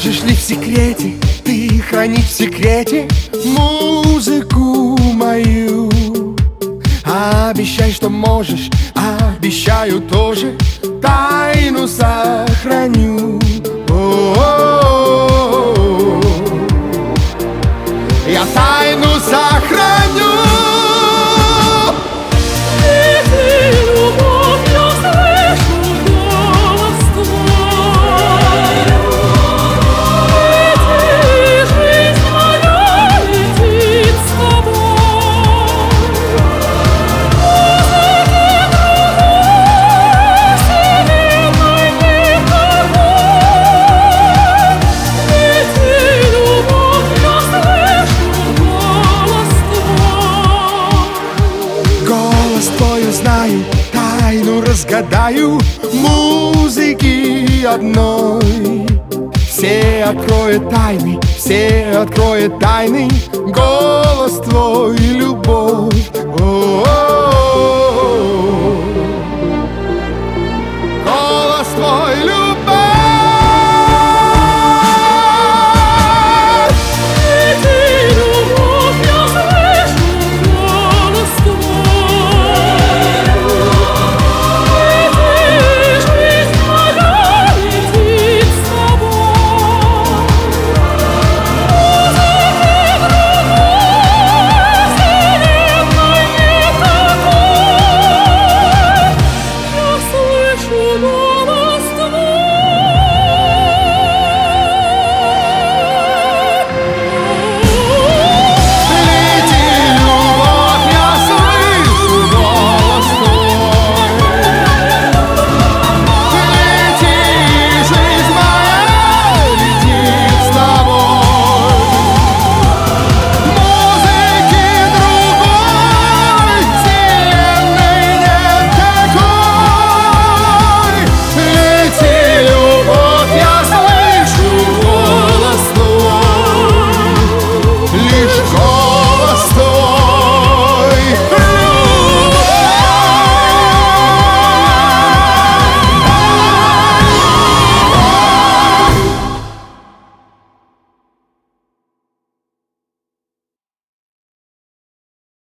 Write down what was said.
Можешь ли в секрете ты хранить в секрете музыку мою? Обещай, что можешь, обещаю тоже, тайну сохраню. Я тайну сохраню. Знаю, тайну разгадаю музыки одной. Все откроют тайны, все откроют тайны, голос твой, любовь.